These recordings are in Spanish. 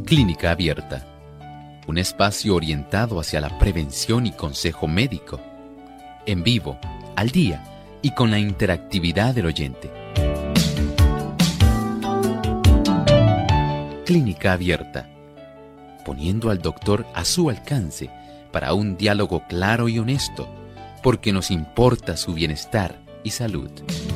Clínica Abierta, un espacio orientado hacia la prevención y consejo médico, en vivo, al día y con la interactividad del oyente. Clínica Abierta, poniendo al doctor a su alcance para un diálogo claro y honesto, porque nos importa su bienestar y salud.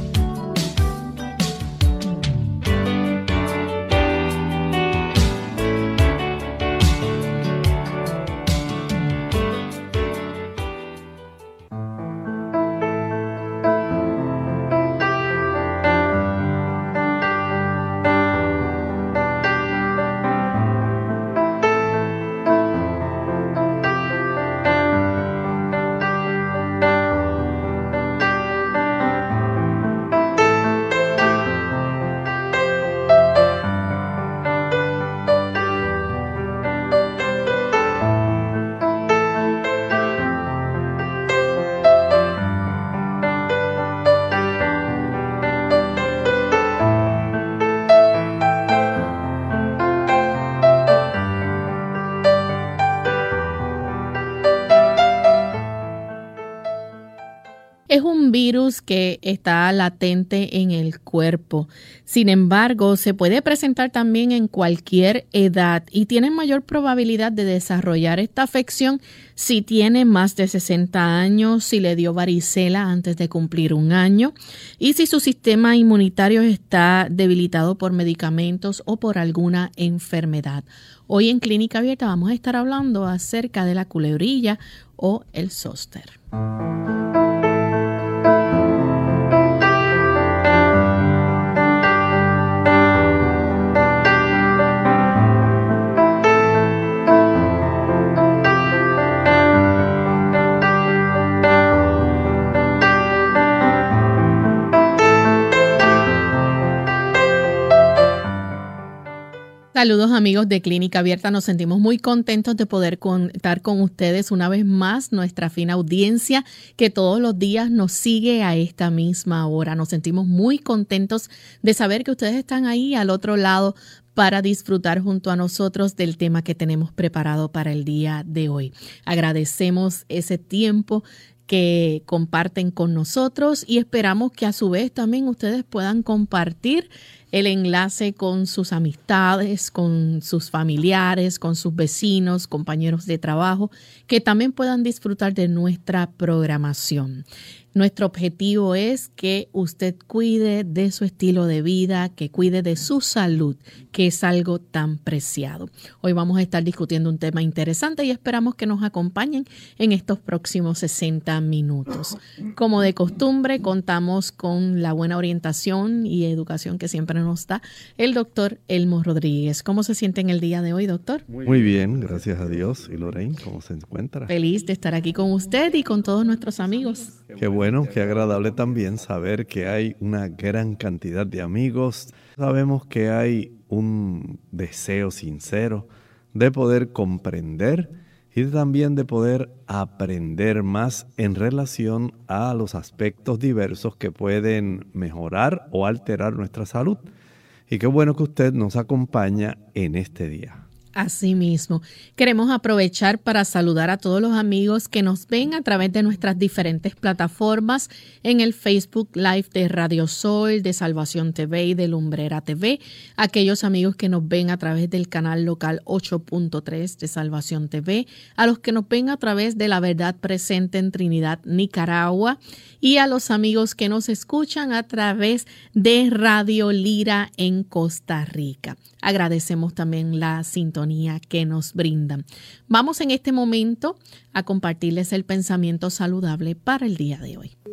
Es un virus que está latente en el cuerpo. Sin embargo, se puede presentar también en cualquier edad y tiene mayor probabilidad de desarrollar esta afección si tiene más de 60 años, si le dio varicela antes de cumplir un año y si su sistema inmunitario está debilitado por medicamentos o por alguna enfermedad. Hoy en Clínica Abierta vamos a estar hablando acerca de la culebrilla o el zóster. Saludos amigos de Clínica Abierta, nos sentimos muy contentos de poder contar con ustedes una vez más, nuestra fina audiencia que todos los días nos sigue a esta misma hora. Nos sentimos muy contentos de saber que ustedes están ahí al otro lado para disfrutar junto a nosotros del tema que tenemos preparado para el día de hoy. Agradecemos ese tiempo que comparten con nosotros y esperamos que a su vez también ustedes puedan compartir el enlace con sus amistades, con sus familiares, con sus vecinos, compañeros de trabajo, que también puedan disfrutar de nuestra programación. Nuestro objetivo es que usted cuide de su estilo de vida, que cuide de su salud, que es algo tan preciado. Hoy vamos a estar discutiendo un tema interesante y esperamos que nos acompañen en estos próximos 60 minutos. Como de costumbre, contamos con la buena orientación y educación que siempre nos da el doctor Elmo Rodríguez. ¿Cómo se siente en el día de hoy, doctor? Muy bien, gracias a Dios. ¿Y Lorraine, cómo se encuentra? Feliz de estar aquí con usted y con todos nuestros amigos. Qué bueno, qué agradable también saber que hay una gran cantidad de amigos. Sabemos que hay un deseo sincero de poder comprender y también de poder aprender más en relación a los aspectos diversos que pueden mejorar o alterar nuestra salud. Y qué bueno que usted nos acompaña en este día. Asimismo, queremos aprovechar para saludar a todos los amigos que nos ven a través de nuestras diferentes plataformas en el Facebook Live de Radio Sol, de Salvación TV y de Lumbrera TV, aquellos amigos que nos ven a través del canal local 8.3 de Salvación TV, a los que nos ven a través de La Verdad Presente en Trinidad, Nicaragua, y a los amigos que nos escuchan a través de Radio Lira en Costa Rica. Agradecemos también la sintonía que nos brindan. Vamos en este momento a compartirles el pensamiento saludable para el día de hoy.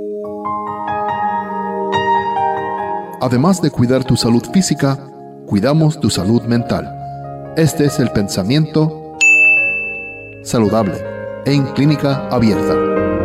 Además de cuidar tu salud física, cuidamos tu salud mental. Este es el pensamiento saludable en Clínica Abierta.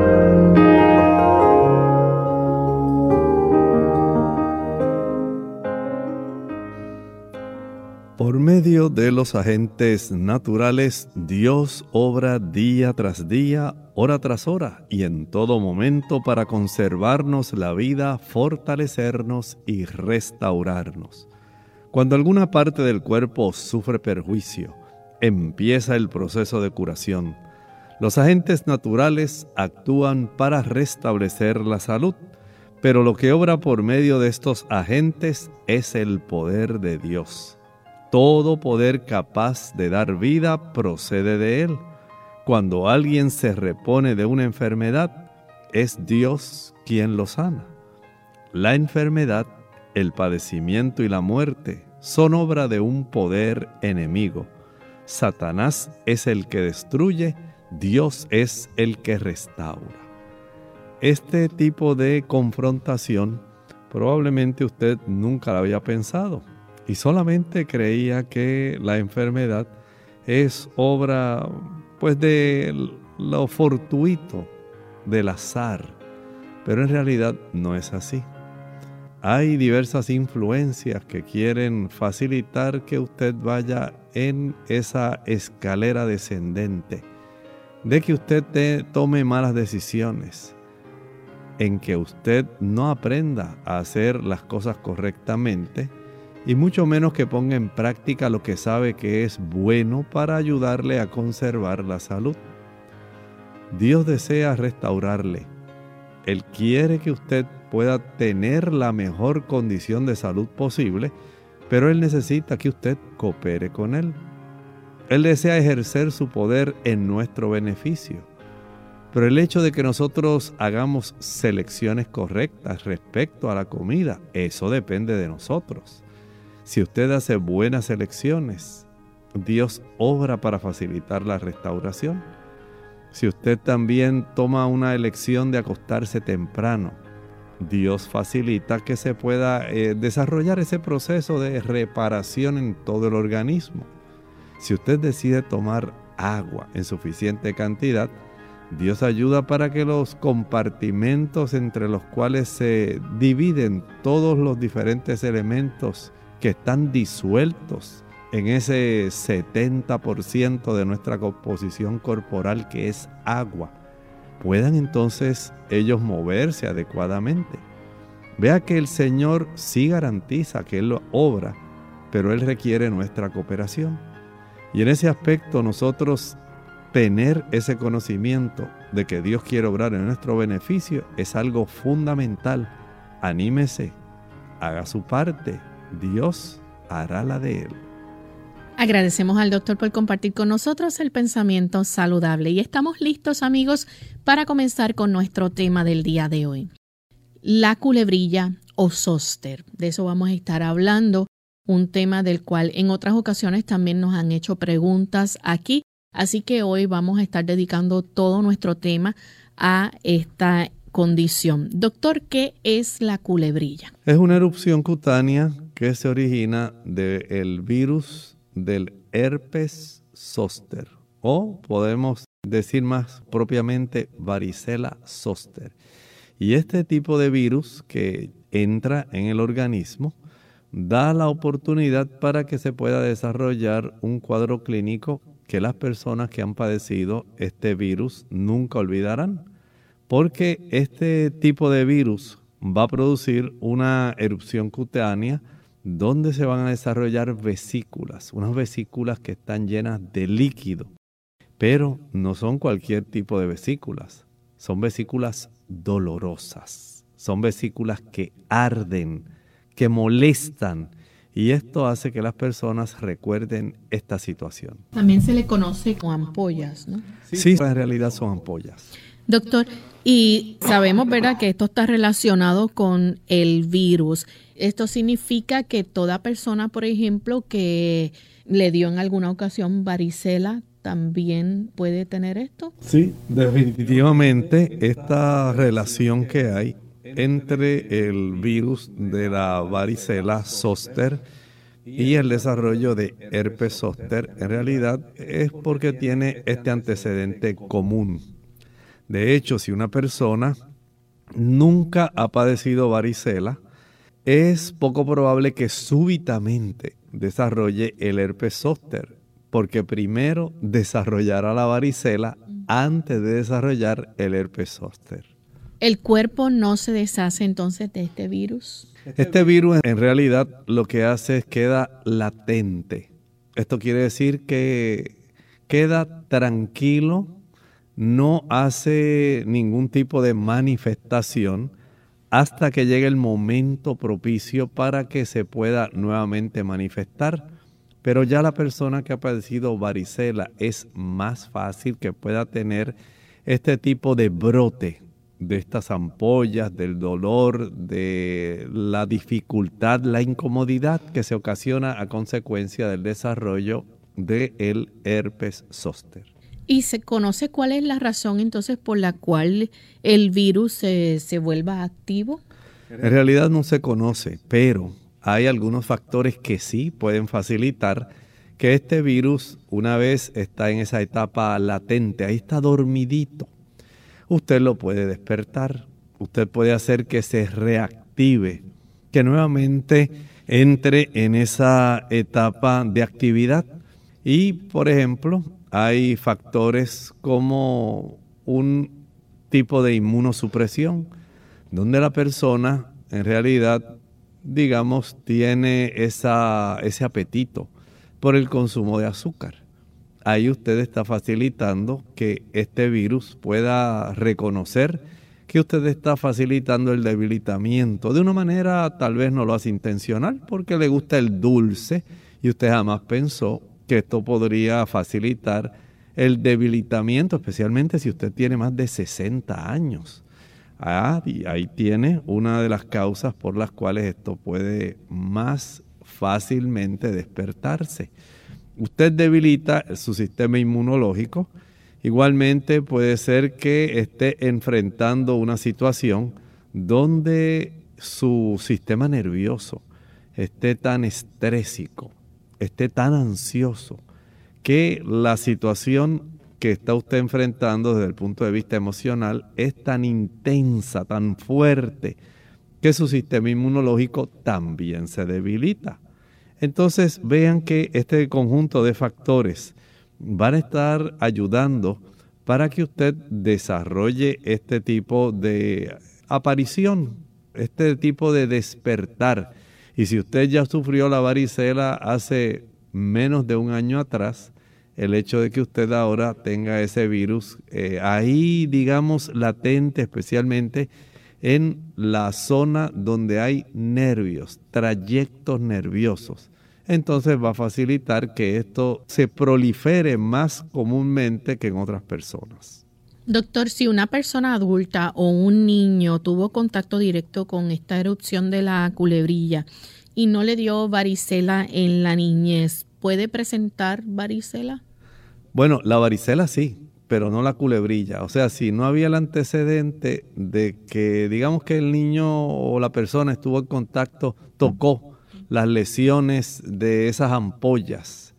Por medio de los agentes naturales, Dios obra día tras día, hora tras hora y en todo momento para conservarnos la vida, fortalecernos y restaurarnos. Cuando alguna parte del cuerpo sufre perjuicio, empieza el proceso de curación. Los agentes naturales actúan para restablecer la salud, pero lo que obra por medio de estos agentes es el poder de Dios. Todo poder capaz de dar vida procede de Él. Cuando alguien se repone de una enfermedad, es Dios quien lo sana. La enfermedad, el padecimiento y la muerte son obra de un poder enemigo. Satanás es el que destruye, Dios es el que restaura. Este tipo de confrontación probablemente usted nunca la había pensado y solamente creía que la enfermedad es obra de lo fortuito, del azar, pero en realidad no es así. Hay diversas influencias que quieren facilitar que usted vaya en esa escalera descendente, de que usted tome malas decisiones, en que usted no aprenda a hacer las cosas correctamente y mucho menos que ponga en práctica lo que sabe que es bueno para ayudarle a conservar la salud. Dios desea restaurarle. Él quiere que usted pueda tener la mejor condición de salud posible, pero Él necesita que usted coopere con Él. Él desea ejercer su poder en nuestro beneficio. Pero el hecho de que nosotros hagamos selecciones correctas respecto a la comida, eso depende de nosotros. Si usted hace buenas elecciones, Dios obra para facilitar la restauración. Si usted también toma una elección de acostarse temprano, Dios facilita que se pueda desarrollar ese proceso de reparación en todo el organismo. Si usted decide tomar agua en suficiente cantidad, Dios ayuda para que los compartimentos entre los cuales se dividen todos los diferentes elementos que están disueltos en ese 70% de nuestra composición corporal que es agua, puedan entonces ellos moverse adecuadamente. Vea que el Señor sí garantiza que Él lo obra, pero Él requiere nuestra cooperación. Y en ese aspecto nosotros tener ese conocimiento de que Dios quiere obrar en nuestro beneficio es algo fundamental. Anímese, haga su parte, Dios hará la de Él. Agradecemos al doctor por compartir con nosotros el pensamiento saludable y estamos listos, amigos, para comenzar con nuestro tema del día de hoy. La culebrilla o zóster. De eso vamos a estar hablando, un tema del cual en otras ocasiones también nos han hecho preguntas aquí, así que hoy vamos a estar dedicando todo nuestro tema a esta condición. Doctor, ¿qué es la culebrilla? Es una erupción cutánea que se origina del virus del herpes zóster, o podemos decir más propiamente varicela zóster. Y este tipo de virus que entra en el organismo da la oportunidad para que se pueda desarrollar un cuadro clínico que las personas que han padecido este virus nunca olvidarán, porque este tipo de virus va a producir una erupción cutánea donde se van a desarrollar vesículas, unas vesículas que están llenas de líquido, pero no son cualquier tipo de vesículas, son vesículas dolorosas, son vesículas que arden, que molestan, y esto hace que las personas recuerden esta situación. También se le conoce como ampollas, ¿no? Sí, en realidad son ampollas. Doctor, y sabemos, ¿verdad?, que esto está relacionado con el virus. Esto significa que toda persona, por ejemplo, que le dio en alguna ocasión varicela, ¿también puede tener esto? Sí, definitivamente esta relación que hay entre el virus de la varicela zóster y el desarrollo de herpes zóster, en realidad es porque tiene este antecedente común. De hecho, si una persona nunca ha padecido varicela, es poco probable que súbitamente desarrolle el herpes zóster, porque primero desarrollará la varicela antes de desarrollar el herpes zóster. ¿El cuerpo no se deshace entonces de este virus? Este virus en realidad lo que hace es queda latente. Esto quiere decir que queda tranquilo, no hace ningún tipo de manifestación hasta que llegue el momento propicio para que se pueda nuevamente manifestar. Pero ya la persona que ha padecido varicela es más fácil que pueda tener este tipo de brote de estas ampollas, del dolor, de la dificultad, la incomodidad que se ocasiona a consecuencia del desarrollo del herpes zóster. ¿Y se conoce cuál es la razón entonces por la cual el virus se vuelva activo? En realidad no se conoce, pero hay algunos factores que sí pueden facilitar que este virus, una vez está en esa etapa latente, ahí está dormidito, usted lo puede despertar, usted puede hacer que se reactive, que nuevamente entre en esa etapa de actividad. Y, por ejemplo, hay factores como un tipo de inmunosupresión, donde la persona en realidad, digamos, tiene ese apetito por el consumo de azúcar. Ahí usted está facilitando que este virus pueda reconocer que usted está facilitando el debilitamiento de una manera tal vez no lo hace intencional porque le gusta el dulce y usted jamás pensó que esto podría facilitar el debilitamiento, especialmente si usted tiene más de 60 años. Y ahí tiene una de las causas por las cuales esto puede más fácilmente despertarse. Usted debilita su sistema inmunológico. Igualmente puede ser que esté enfrentando una situación donde su sistema nervioso esté tan estrésico, esté tan ansioso, que la situación que está usted enfrentando desde el punto de vista emocional es tan intensa, tan fuerte, que su sistema inmunológico también se debilita. Entonces vean que este conjunto de factores van a estar ayudando para que usted desarrolle este tipo de aparición, este tipo de despertar. Y si usted ya sufrió la varicela hace menos de un año atrás, el hecho de que usted ahora tenga ese virus ahí, digamos, latente, especialmente en la zona donde hay nervios, trayectos nerviosos, entonces va a facilitar que esto se prolifere más comúnmente que en otras personas. Doctor, si una persona adulta o un niño tuvo contacto directo con esta erupción de la culebrilla y no le dio varicela en la niñez, ¿puede presentar varicela? Bueno, la varicela sí, pero no la culebrilla. O sea, si no había el antecedente de que, digamos que el niño o la persona estuvo en contacto, tocó las lesiones de esas ampollas.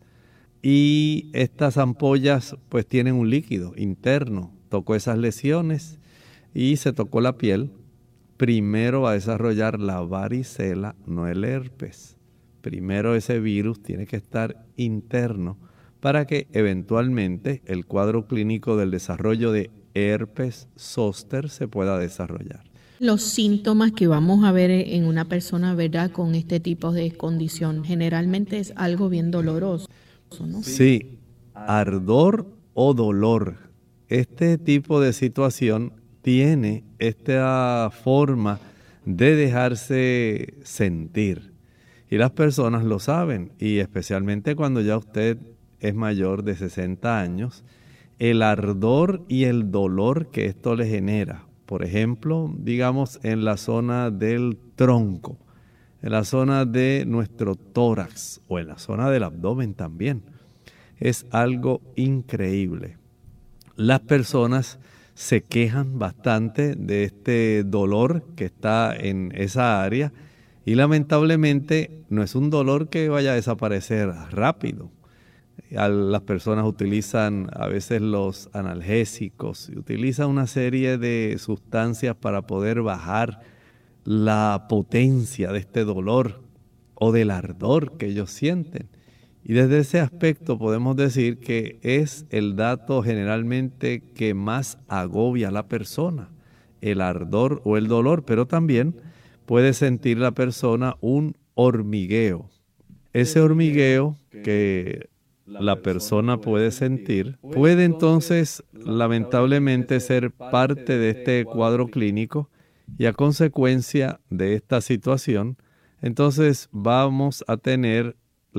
Y estas ampollas pues tienen un líquido interno. Tocó esas lesiones y se tocó la piel. Primero va a desarrollar la varicela, no el herpes. Primero ese virus tiene que estar interno para que eventualmente el cuadro clínico del desarrollo de herpes zóster se pueda desarrollar. Los síntomas que vamos a ver en una persona, ¿verdad?, con este tipo de condición, generalmente es algo bien doloroso, ¿no? Sí, ardor o dolor. Este tipo de situación tiene esta forma de dejarse sentir. Y las personas lo saben, y especialmente cuando ya usted es mayor de 60 años, el ardor y el dolor que esto le genera. Por ejemplo, digamos en la zona del tronco, en la zona de nuestro tórax o en la zona del abdomen también. Es algo increíble. Las personas se quejan bastante de este dolor que está en esa área y lamentablemente no es un dolor que vaya a desaparecer rápido. Las personas utilizan a veces los analgésicos y utilizan una serie de sustancias para poder bajar la potencia de este dolor o del ardor que ellos sienten. Y desde ese aspecto podemos decir que es el dato generalmente que más agobia a la persona, el ardor o el dolor, pero también puede sentir la persona un hormigueo. Ese hormigueo que la persona puede sentir puede entonces lamentablemente ser parte de este cuadro clínico, y a consecuencia de esta situación, entonces vamos a tener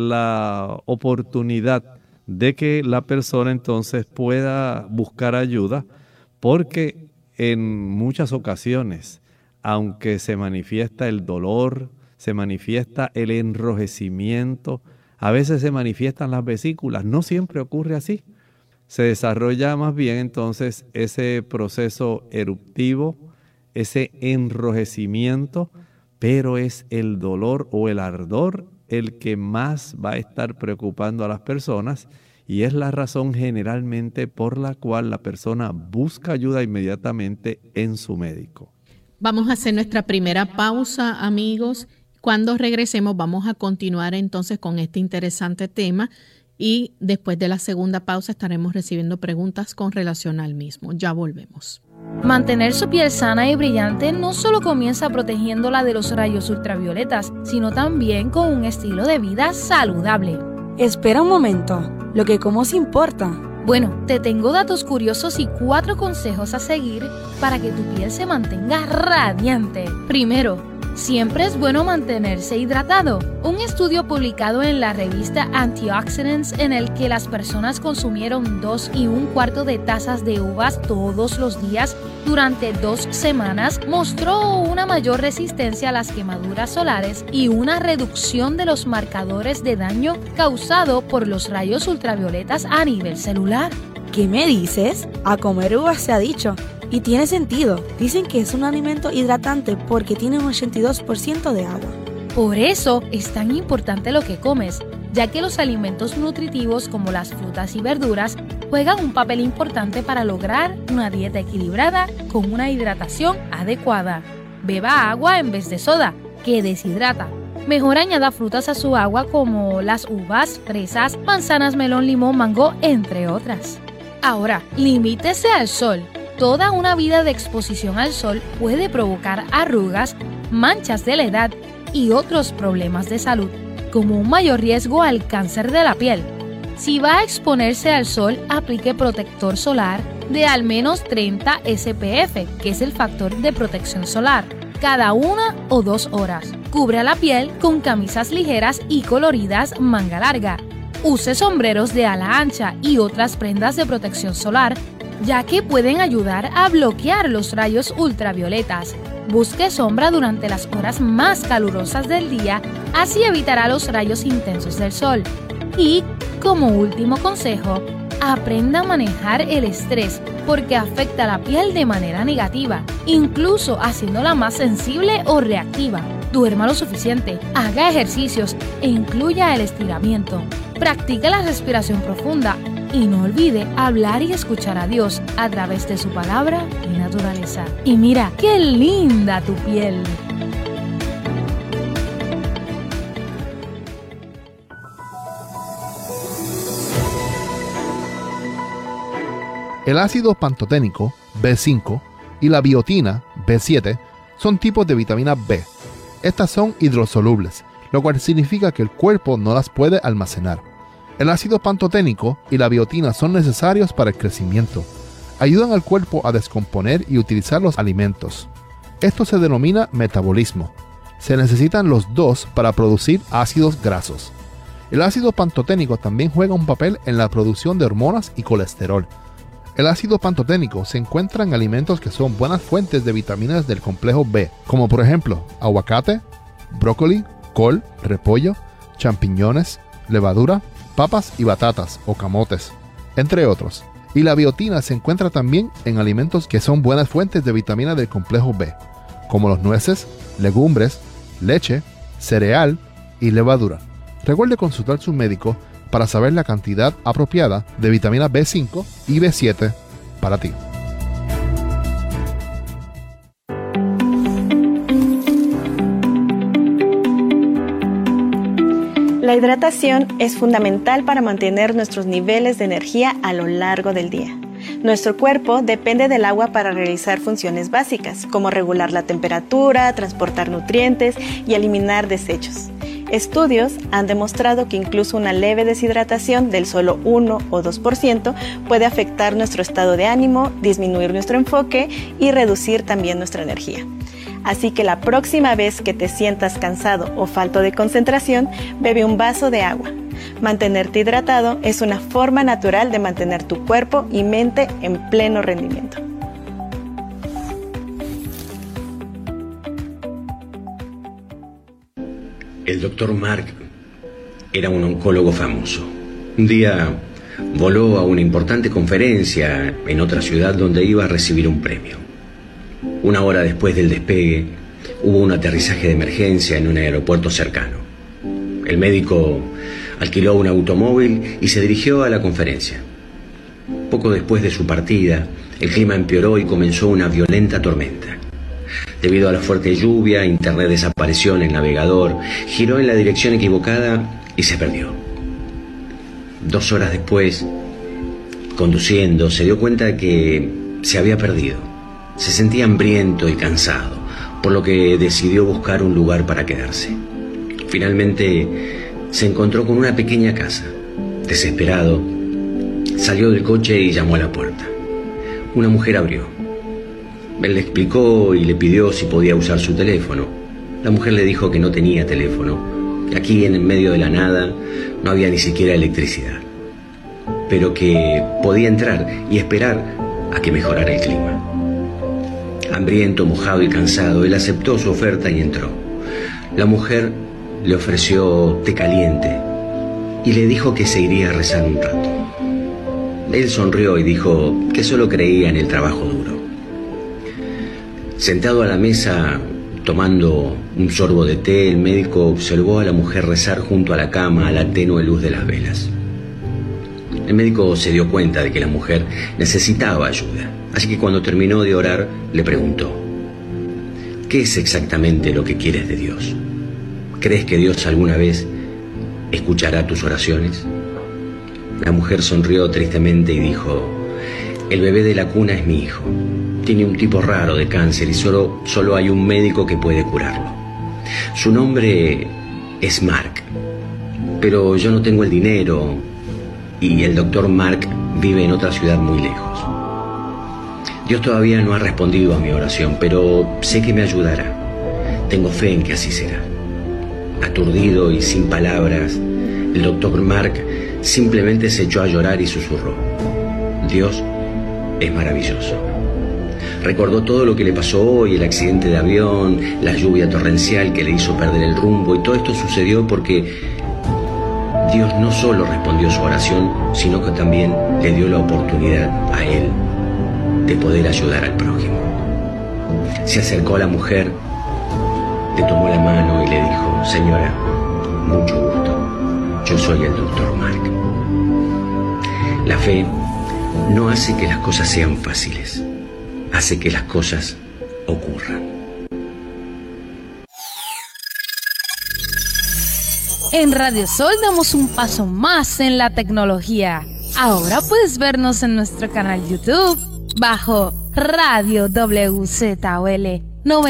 la oportunidad de que la persona entonces pueda buscar ayuda, porque en muchas ocasiones, aunque se manifiesta el dolor, se manifiesta el enrojecimiento, a veces se manifiestan las vesículas, no siempre ocurre así. Se desarrolla más bien entonces ese proceso eruptivo, ese enrojecimiento, pero es el dolor o el ardor el que más va a estar preocupando a las personas, y es la razón generalmente por la cual la persona busca ayuda inmediatamente en su médico. Vamos a hacer nuestra primera pausa, amigos. Cuando regresemos vamos a continuar entonces con este interesante tema, y después de la segunda pausa estaremos recibiendo preguntas con relación al mismo. Ya volvemos. Mantener su piel sana y brillante no solo comienza protegiéndola de los rayos ultravioletas, sino también con un estilo de vida saludable. Espera un momento, lo que como se importa. Bueno, te tengo datos curiosos y 4 consejos a seguir para que tu piel se mantenga radiante. Primero, siempre es bueno mantenerse hidratado. Un estudio publicado en la revista Antioxidants, en el que las personas consumieron 2 1/4 de tazas de uvas todos los días durante 2 semanas, mostró una mayor resistencia a las quemaduras solares y una reducción de los marcadores de daño causado por los rayos ultravioletas a nivel celular. ¿Qué me dices? A comer uvas se ha dicho. Y tiene sentido. Dicen que es un alimento hidratante porque tiene un 82% de agua. Por eso es tan importante lo que comes, ya que los alimentos nutritivos como las frutas y verduras juegan un papel importante para lograr una dieta equilibrada con una hidratación adecuada. Beba agua en vez de soda, que deshidrata. Mejor añada frutas a su agua como las uvas, fresas, manzanas, melón, limón, mango, entre otras. Ahora, limítese al sol. Toda una vida de exposición al sol puede provocar arrugas, manchas de la edad y otros problemas de salud, como un mayor riesgo al cáncer de la piel. Si va a exponerse al sol, aplique protector solar de al menos 30 SPF, que es el factor de protección solar, cada 1 o 2 horas. Cubra la piel con camisas ligeras y coloridas manga larga. Use sombreros de ala ancha y otras prendas de protección solar, ya que pueden ayudar a bloquear los rayos ultravioletas. Busque sombra durante las horas más calurosas del día, así evitará los rayos intensos del sol. Y, como último consejo, aprenda a manejar el estrés, porque afecta la piel de manera negativa, incluso haciéndola más sensible o reactiva. Duerma lo suficiente, haga ejercicios e incluya el estiramiento. Practique la respiración profunda y no olvide hablar y escuchar a Dios a través de su palabra y naturaleza. Y mira, qué linda tu piel. El ácido pantoténico, B5, y la biotina, B7, son tipos de vitamina B. Estas son hidrosolubles, lo cual significa que el cuerpo no las puede almacenar. El ácido pantoténico y la biotina son necesarios para el crecimiento. Ayudan al cuerpo a descomponer y utilizar los alimentos. Esto se denomina metabolismo. Se necesitan los dos para producir ácidos grasos. El ácido pantoténico también juega un papel en la producción de hormonas y colesterol. El ácido pantoténico se encuentra en alimentos que son buenas fuentes de vitaminas del complejo B, como por ejemplo aguacate, brócoli, col, repollo, champiñones, levadura, papas y batatas o camotes, entre otros. Y la biotina se encuentra también en alimentos que son buenas fuentes de vitamina del complejo B, como los nueces, legumbres, leche, cereal y levadura. Recuerde consultar a su médico para saber la cantidad apropiada de vitamina B5 y B7 para ti. La hidratación es fundamental para mantener nuestros niveles de energía a lo largo del día. Nuestro cuerpo depende del agua para realizar funciones básicas, como regular la temperatura, transportar nutrientes y eliminar desechos. Estudios han demostrado que incluso una leve deshidratación del solo 1 o 2% puede afectar nuestro estado de ánimo, disminuir nuestro enfoque y reducir también nuestra energía. Así que la próxima vez que te sientas cansado o falto de concentración, bebe un vaso de agua. Mantenerte hidratado es una forma natural de mantener tu cuerpo y mente en pleno rendimiento. El doctor Mark era un oncólogo famoso. Un día voló a una importante conferencia en otra ciudad donde iba a recibir un premio. Una hora después del despegue, hubo un aterrizaje de emergencia en un aeropuerto cercano. El médico alquiló un automóvil y se dirigió a la conferencia. Poco después de su partida, el clima empeoró y comenzó una violenta tormenta. Debido a la fuerte lluvia, Internet desapareció en el navegador, giró en la dirección equivocada y se perdió. 2 horas después, conduciendo, se dio cuenta de que se había perdido. Se sentía hambriento y cansado, por lo que decidió buscar un lugar para quedarse. Finalmente, se encontró con una pequeña casa. Desesperado, salió del coche y llamó a la puerta. Una mujer abrió. Él le explicó y le pidió si podía usar su teléfono. La mujer le dijo que no tenía teléfono. Aquí, en el medio de la nada, no había ni siquiera electricidad. Pero que podía entrar y esperar a que mejorara el clima. Hambriento, mojado y cansado, él aceptó su oferta y entró. La mujer le ofreció té caliente y le dijo que se iría a rezar un rato. Él sonrió y dijo que solo creía en el trabajo duro. Sentado a la mesa, tomando un sorbo de té, el médico observó a la mujer rezar junto a la cama a la tenue luz de las velas. El médico se dio cuenta de que la mujer necesitaba ayuda, así que cuando terminó de orar, le preguntó: ¿qué es exactamente lo que quieres de Dios? ¿Crees que Dios alguna vez escuchará tus oraciones? La mujer sonrió tristemente y dijo: el bebé de la cuna es mi hijo. Tiene un tipo raro de cáncer y solo hay un médico que puede curarlo. Su nombre es Mark, pero yo no tengo el dinero y el doctor Mark vive en otra ciudad muy lejos. Dios todavía no ha respondido a mi oración, pero sé que me ayudará. Tengo fe en que así será. Aturdido y sin palabras, el doctor Mark simplemente se echó a llorar y susurró: Dios es maravilloso. Recordó todo lo que le pasó hoy, el accidente de avión, la lluvia torrencial que le hizo perder el rumbo, y todo esto sucedió porque Dios no solo respondió su oración, sino que también le dio la oportunidad a él de poder ayudar al prójimo. Se acercó a la mujer, le tomó la mano y le dijo: señora, mucho gusto, yo soy el doctor Mark. La fe no hace que las cosas sean fáciles, hace que las cosas ocurran. En Radio Sol damos un paso más en la tecnología. Ahora puedes vernos en nuestro canal YouTube bajo Radio WZOL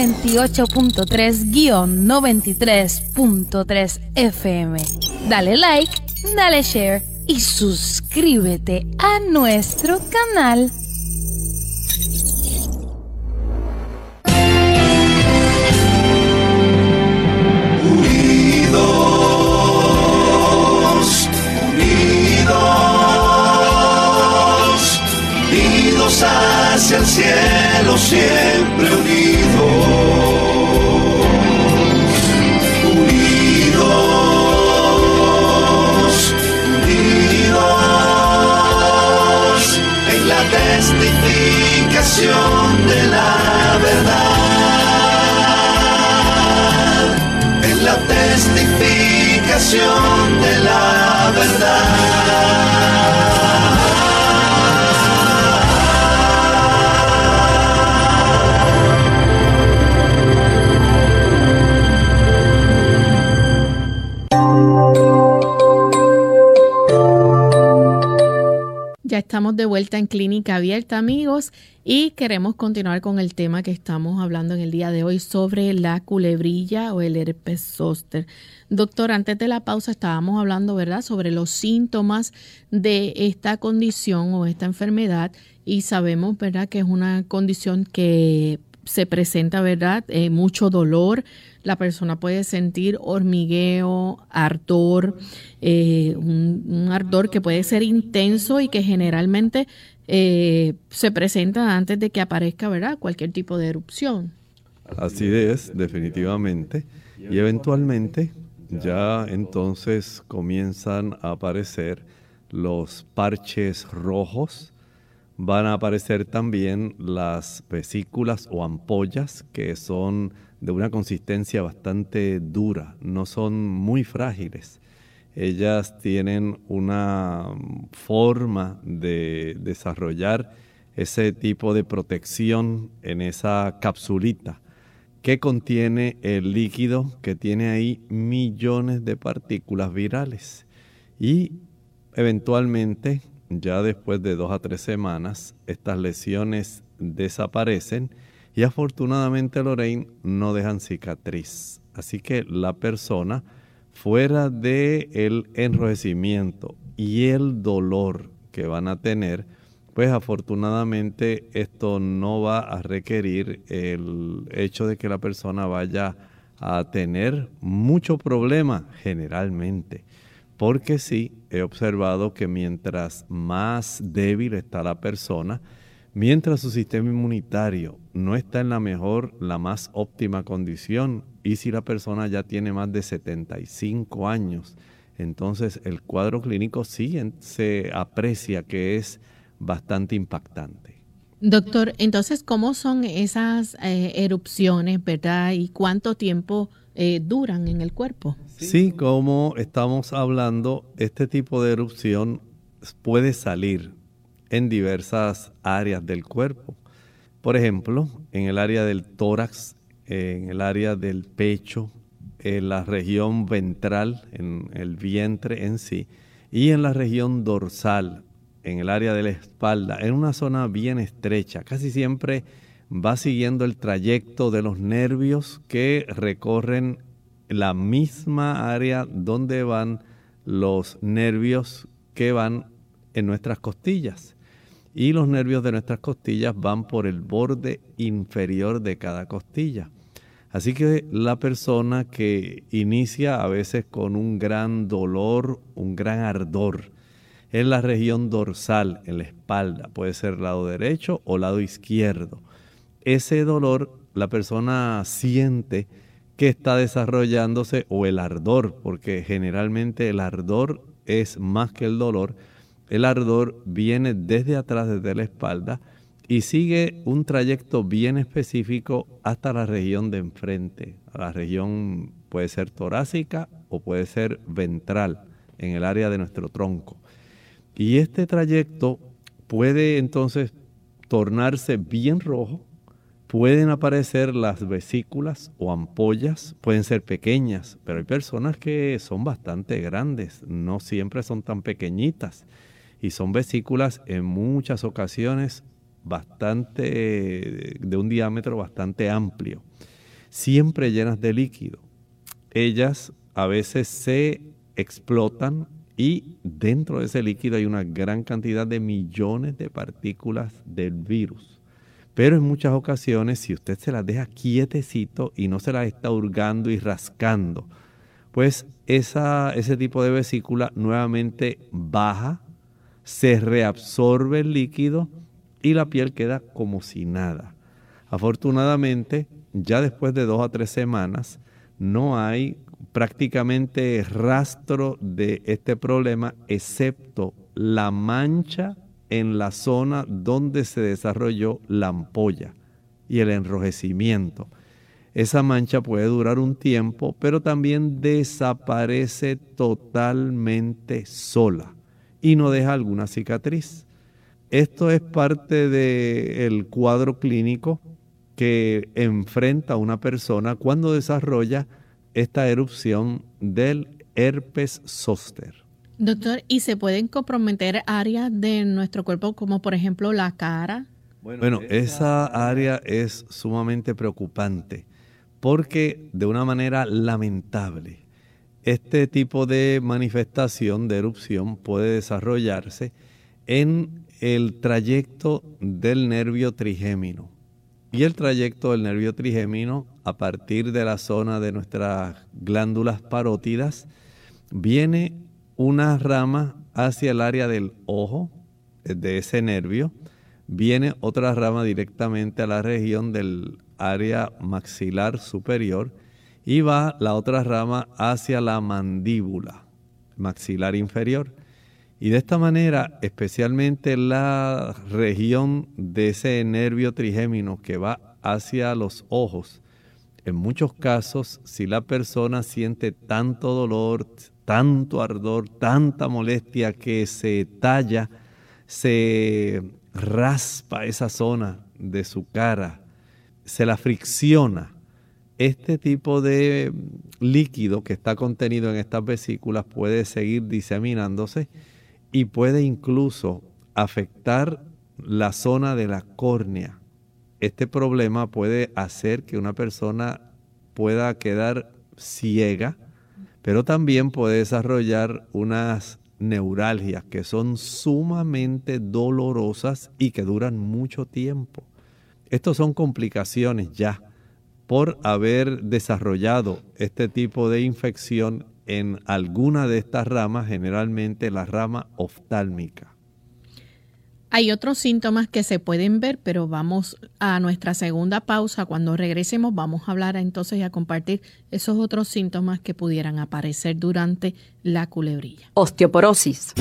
98.3-93.3 FM. Dale like, dale share y suscríbete a nuestro canal. Unidos hacia el cielo, siempre unidos, unidos, unidos, en la testificación de la verdad, en la testificación de la verdad. Ya estamos de vuelta en Clínica Abierta, amigos, y queremos continuar con el tema que estamos hablando en el día de hoy sobre la culebrilla o el herpes zóster. Doctor, antes de la pausa estábamos hablando, ¿verdad?, sobre los síntomas de esta condición o esta enfermedad, y sabemos, ¿verdad?, que es una condición que se presenta, ¿verdad?, mucho dolor. La persona puede sentir hormigueo, ardor, un ardor que puede ser intenso y que generalmente se presenta antes de que aparezca, ¿verdad?, cualquier tipo de erupción. Así es, definitivamente. Y eventualmente ya entonces comienzan a aparecer los parches rojos. Van a aparecer también las vesículas o ampollas, que son de una consistencia bastante dura, no son muy frágiles. Ellas tienen una forma de desarrollar ese tipo de protección en esa capsulita que contiene el líquido que tiene ahí millones de partículas virales. Y eventualmente, ya después de 2 a 3 semanas, estas lesiones desaparecen y afortunadamente, Lorraine, no dejan cicatriz. Así que la persona, fuera del enrojecimiento y el dolor que van a tener, pues afortunadamente esto no va a requerir el hecho de que la persona vaya a tener mucho problema generalmente. Porque sí, he observado que mientras más débil está la persona, mientras su sistema inmunitario no está en la más óptima condición, y si la persona ya tiene más de 75 años, entonces el cuadro clínico sí se aprecia que es bastante impactante. Doctor, entonces, ¿cómo son esas erupciones, verdad? ¿Y cuánto tiempo duran en el cuerpo? Sí, como estamos hablando, este tipo de erupción puede salir en diversas áreas del cuerpo. Por ejemplo, en el área del tórax, en el área del pecho, en la región ventral, en el vientre en sí, y en la región dorsal, en el área de la espalda, en una zona bien estrecha. Casi siempre va siguiendo el trayecto de los nervios que recorren la misma área donde van los nervios que van en nuestras costillas. Y los nervios de nuestras costillas van por el borde inferior de cada costilla. Así que la persona que inicia a veces con un gran dolor, un gran ardor en la región dorsal, en la espalda, puede ser lado derecho o lado izquierdo. Ese dolor la persona siente que está desarrollándose, o el ardor, porque generalmente el ardor es más que el dolor. El ardor viene desde atrás, desde la espalda, y sigue un trayecto bien específico hasta la región de enfrente. La región puede ser torácica o puede ser ventral, en el área de nuestro tronco. Y este trayecto puede entonces tornarse bien rojo. Pueden aparecer las vesículas o ampollas, pueden ser pequeñas, pero hay personas que son bastante grandes, no siempre son tan pequeñitas. Y son vesículas en muchas ocasiones de un diámetro bastante amplio, siempre llenas de líquido. Ellas a veces se explotan y dentro de ese líquido hay una gran cantidad de millones de partículas del virus. Pero en muchas ocasiones, si usted se las deja quietecito y no se las está hurgando y rascando, pues ese tipo de vesícula nuevamente baja, se reabsorbe el líquido y la piel queda como si nada. Afortunadamente, ya después de 2 a 3 semanas, no hay prácticamente rastro de este problema, excepto la mancha en la zona donde se desarrolló la ampolla y el enrojecimiento. Esa mancha puede durar un tiempo, pero también desaparece totalmente sola y no deja alguna cicatriz. Esto es parte del cuadro clínico que enfrenta una persona cuando desarrolla esta erupción del herpes zóster. Doctor, ¿y se pueden comprometer áreas de nuestro cuerpo como por ejemplo la cara? Bueno, esa área es sumamente preocupante porque de una manera lamentable este tipo de manifestación de erupción puede desarrollarse en el trayecto del nervio trigémino. Y el trayecto del nervio trigémino, a partir de la zona de nuestras glándulas parótidas, viene una rama hacia el área del ojo, de ese nervio, viene otra rama directamente a la región del área maxilar superior y va la otra rama hacia la mandíbula maxilar inferior. Y de esta manera, especialmente la región de ese nervio trigémino que va hacia los ojos, en muchos casos, si la persona siente tanto dolor, tanto ardor, tanta molestia que se talla, se raspa esa zona de su cara, se la fricciona, este tipo de líquido que está contenido en estas vesículas puede seguir diseminándose y puede incluso afectar la zona de la córnea. Este problema puede hacer que una persona pueda quedar ciega, pero también puede desarrollar unas neuralgias que son sumamente dolorosas y que duran mucho tiempo. Estos son complicaciones ya por haber desarrollado este tipo de infección en alguna de estas ramas, generalmente la rama oftálmica. Hay otros síntomas que se pueden ver, pero vamos a nuestra segunda pausa. Cuando regresemos vamos a hablar entonces y a compartir esos otros síntomas que pudieran aparecer durante la culebrilla. Osteoporosis.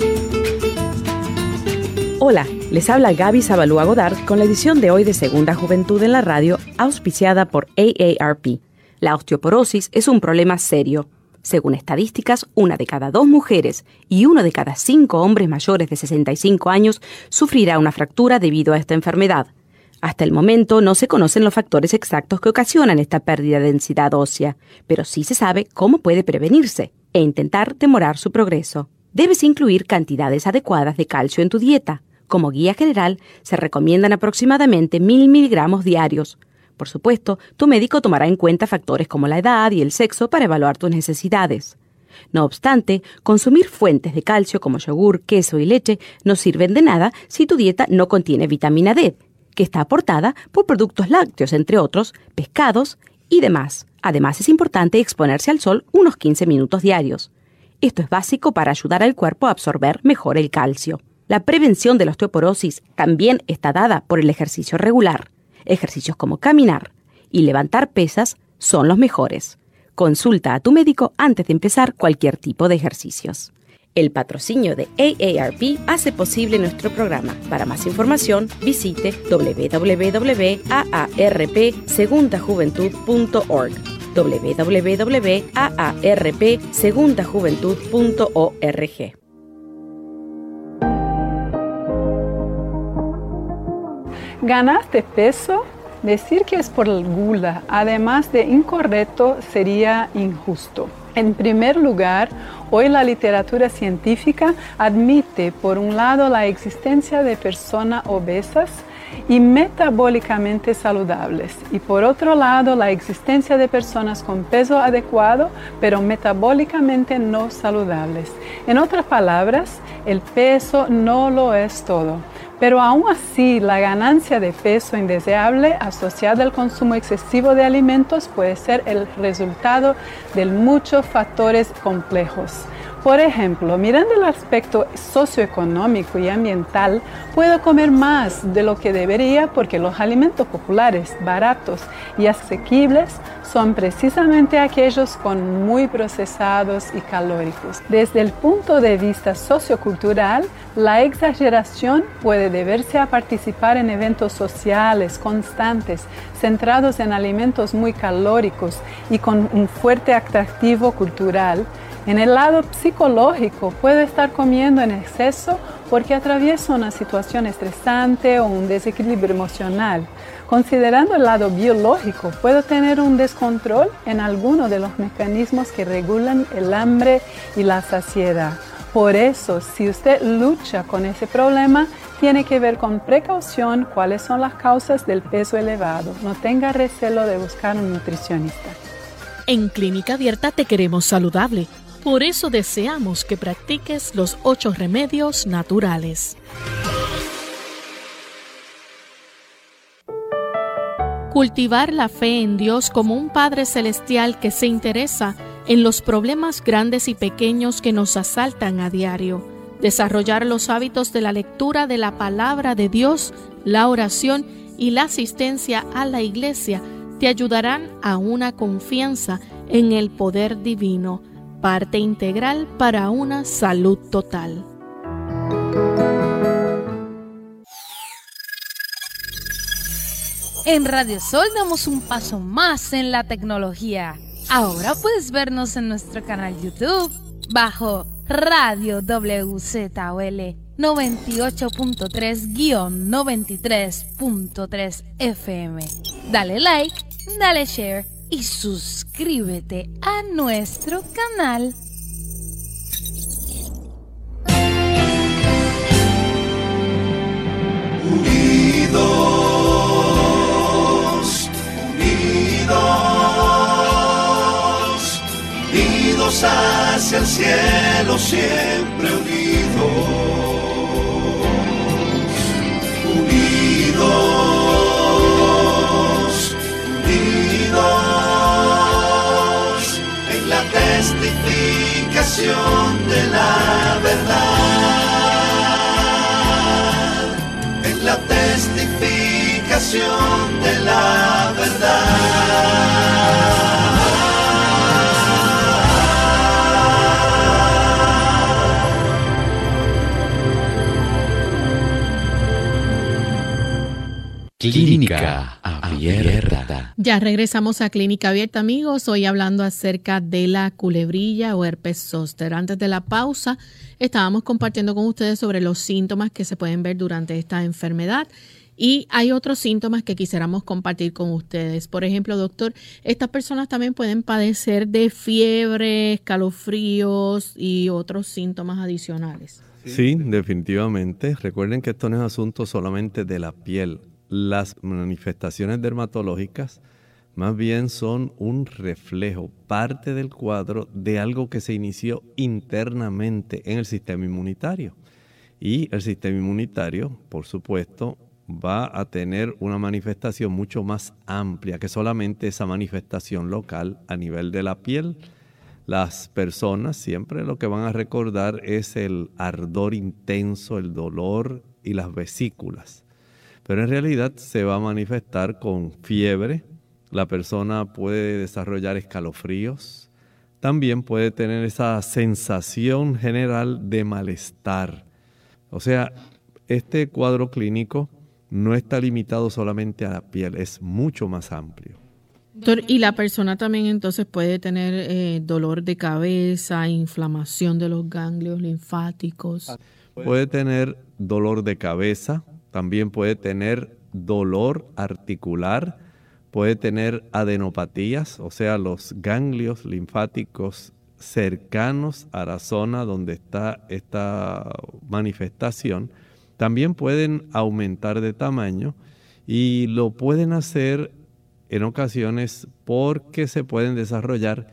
Hola, les habla Gaby Zabalúa Godard con la edición de hoy de Segunda Juventud en la Radio, auspiciada por AARP. La osteoporosis es un problema serio. Según estadísticas, 1 de cada 2 mujeres y 1 de cada 5 hombres mayores de 65 años sufrirá una fractura debido a esta enfermedad. Hasta el momento no se conocen los factores exactos que ocasionan esta pérdida de densidad ósea, pero sí se sabe cómo puede prevenirse e intentar demorar su progreso. Debes incluir cantidades adecuadas de calcio en tu dieta. Como guía general, se recomiendan aproximadamente 1000 miligramos diarios. Por supuesto, tu médico tomará en cuenta factores como la edad y el sexo para evaluar tus necesidades. No obstante, consumir fuentes de calcio como yogur, queso y leche no sirven de nada si tu dieta no contiene vitamina D, que está aportada por productos lácteos, entre otros, pescados y demás. Además, es importante exponerse al sol unos 15 minutos diarios. Esto es básico para ayudar al cuerpo a absorber mejor el calcio. La prevención de la osteoporosis también está dada por el ejercicio regular. Ejercicios como caminar y levantar pesas son los mejores. Consulta a tu médico antes de empezar cualquier tipo de ejercicios. El patrocinio de AARP hace posible nuestro programa. Para más información, visite www.aarpsegundajuventud.org www.aarpsegundajuventud.org. ¿Ganaste peso? Decir que es por gula, además de incorrecto, sería injusto. En primer lugar, hoy la literatura científica admite, por un lado, la existencia de personas obesas y metabólicamente saludables, y por otro lado, la existencia de personas con peso adecuado, pero metabólicamente no saludables. En otras palabras, el peso no lo es todo. Pero aún así, la ganancia de peso indeseable asociada al consumo excesivo de alimentos puede ser el resultado de muchos factores complejos. Por ejemplo, mirando el aspecto socioeconómico y ambiental, puedo comer más de lo que debería porque los alimentos populares, baratos y asequibles son precisamente aquellos con muy procesados y calóricos. Desde el punto de vista sociocultural, la exageración puede deberse a participar en eventos sociales constantes, centrados en alimentos muy calóricos y con un fuerte atractivo cultural. En el lado psicológico, puedo estar comiendo en exceso porque atravieso una situación estresante o un desequilibrio emocional. Considerando el lado biológico, puedo tener un descontrol en alguno de los mecanismos que regulan el hambre y la saciedad. Por eso, si usted lucha con ese problema, tiene que ver con precaución cuáles son las causas del peso elevado. No tenga recelo de buscar un nutricionista. En Clínica Abierta te queremos saludable. Por eso deseamos que practiques los 8 remedios naturales. Cultivar la fe en Dios como un Padre Celestial que se interesa en los problemas grandes y pequeños que nos asaltan a diario. Desarrollar los hábitos de la lectura de la palabra de Dios, la oración y la asistencia a la iglesia te ayudarán a una confianza en el poder divino, parte integral para una salud total. En Radio Sol damos un paso más en la tecnología. Ahora puedes vernos en nuestro canal YouTube bajo Radio WZOL 98.3-93.3 FM. Dale like, dale share y suscríbete a nuestro canal. Unidos hacia el cielo, siempre unidos, unidos en la testificación de la verdad, en la testificación de la verdad. Clínica Abierta. Ya regresamos a Clínica Abierta, amigos. Hoy hablando acerca de la culebrilla o herpes zóster. Antes de la pausa, estábamos compartiendo con ustedes sobre los síntomas que se pueden ver durante esta enfermedad. Y hay otros síntomas que quisiéramos compartir con ustedes. Por ejemplo, doctor, estas personas también pueden padecer de fiebre, escalofríos y otros síntomas adicionales. Sí, definitivamente. Recuerden que esto no es asunto solamente de la piel. Las manifestaciones dermatológicas más bien son un reflejo, parte del cuadro de algo que se inició internamente en el sistema inmunitario. Y el sistema inmunitario, por supuesto, va a tener una manifestación mucho más amplia que solamente esa manifestación local a nivel de la piel. Las personas siempre lo que van a recordar es el ardor intenso, el dolor y las vesículas. Pero en realidad se va a manifestar con fiebre. La persona puede desarrollar escalofríos. También puede tener esa sensación general de malestar. O sea, este cuadro clínico no está limitado solamente a la piel, es mucho más amplio. Doctor, y la persona también entonces puede tener dolor de cabeza, inflamación de los ganglios linfáticos. Puede tener dolor de cabeza, también puede tener dolor articular, puede tener adenopatías, o sea, los ganglios linfáticos cercanos a la zona donde está esta manifestación. También pueden aumentar de tamaño y lo pueden hacer en ocasiones porque se pueden desarrollar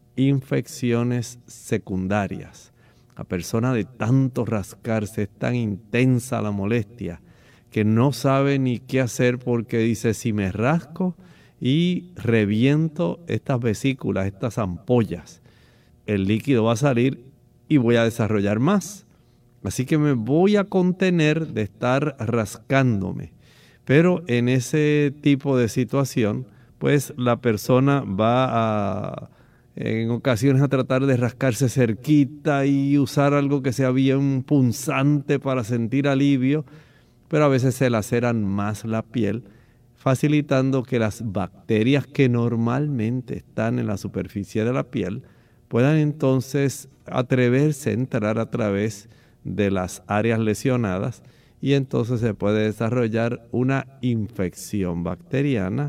infecciones secundarias. La persona de tanto rascarse, es tan intensa la molestia que no sabe ni qué hacer porque dice, si me rasco y reviento estas vesículas, estas ampollas, el líquido va a salir y voy a desarrollar más. Así que me voy a contener de estar rascándome. Pero en ese tipo de situación, pues la persona va en ocasiones a tratar de rascarse cerquita y usar algo que sea bien punzante para sentir alivio, pero a veces se laceran más la piel, facilitando que las bacterias que normalmente están en la superficie de la piel puedan entonces atreverse a entrar a través de las áreas lesionadas y entonces se puede desarrollar una infección bacteriana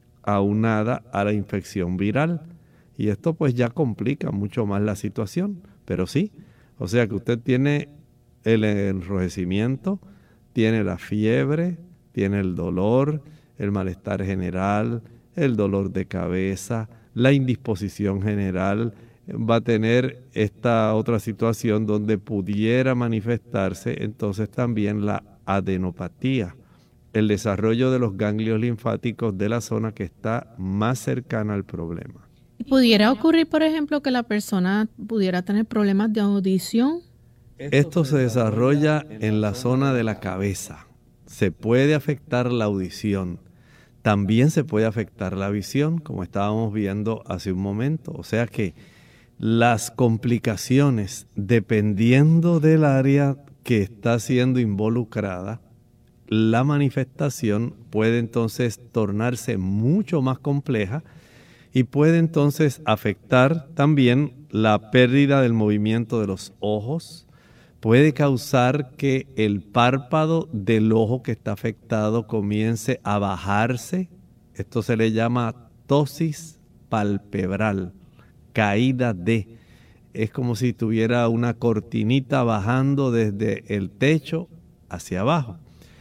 aunada a la infección viral. Y esto pues ya complica mucho más la situación, pero sí, O sea que usted tiene el enrojecimiento, tiene la fiebre, tiene el dolor, el malestar general, el dolor de cabeza, la indisposición general. Va a tener esta otra situación donde pudiera manifestarse entonces también la adenopatía, el desarrollo de los ganglios linfáticos de la zona que está más cercana al problema. ¿Pudiera ocurrir, por ejemplo, que la persona pudiera tener problemas de audición? Esto se desarrolla en la zona de la cabeza. Se puede afectar la audición. También se puede afectar la visión, como estábamos viendo hace un momento. O sea que las complicaciones, dependiendo del área que está siendo involucrada, la manifestación puede entonces tornarse mucho más compleja y puede entonces afectar también la pérdida del movimiento de los ojos. Puede causar que el párpado del ojo que está afectado comience a bajarse. Esto se le llama ptosis palpebral, caída de. Es como si tuviera una cortinita bajando desde el techo hacia abajo.